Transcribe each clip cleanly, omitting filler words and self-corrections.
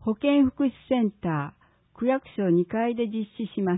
保健福祉センター区役所2階で実施します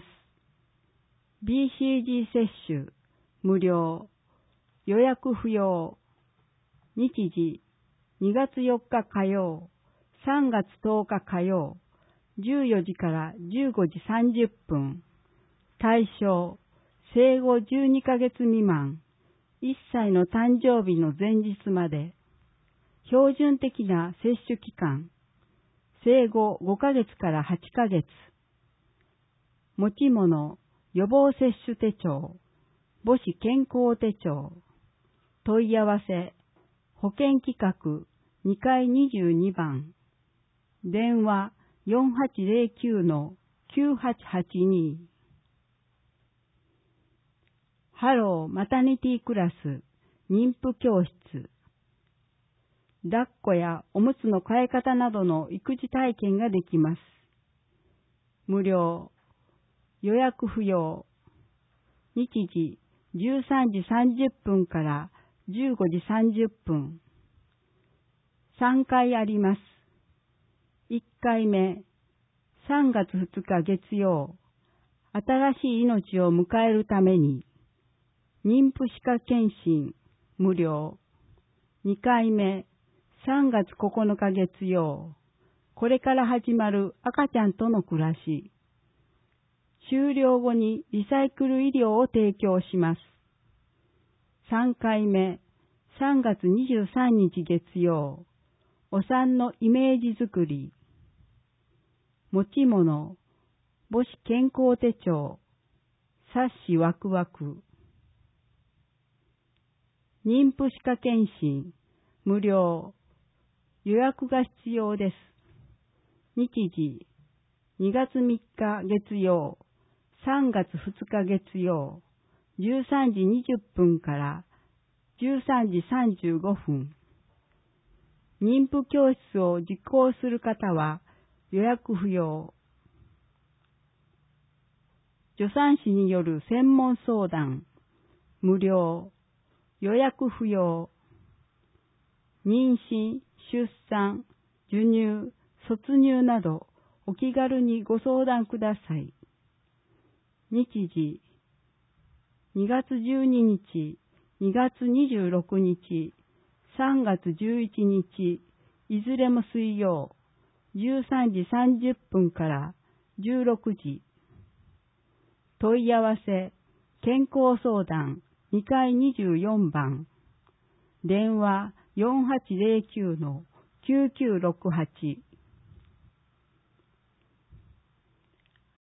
。BCG 接種無料、予約不要。日時2月4日火曜、3月10日火曜、14時から15時30分。対象、生後12ヶ月未満、1歳の誕生日の前日まで。標準的な接種期間、生後5ヶ月から8ヶ月。持ち物、予防接種手帳、母子健康手帳。問い合わせ、保健企画2階22番。電話4809-9882。ハローマタニティクラス妊婦教室。抱っこやおむつの替え方などの育児体験ができます。無料、予約不要。日時13時30分から15時30分。3回あります。1回目、3月2日月曜、新しい命を迎えるために、妊婦歯科検診、無料。2回目、3月9日月曜、これから始まる赤ちゃんとの暮らし。終了後にリサイクル医療を提供します。3回目、3月23日月曜、お産のイメージ作り。持ち物、母子健康手帳、冊子ワクワク。妊婦歯科検診、無料。予約が必要です。日時、2月3日月曜、3月2日月曜、13時20分から13時35分。妊婦教室を実行する方は予約不要。助産師による専門相談、無料。予約不要。妊娠、出産、授乳、卒乳などお気軽にご相談ください。日時、2月12日、2月26日、3月11日、いずれも水曜、13時30分から16時。問い合わせ、健康相談2階24番。電話4809-9968。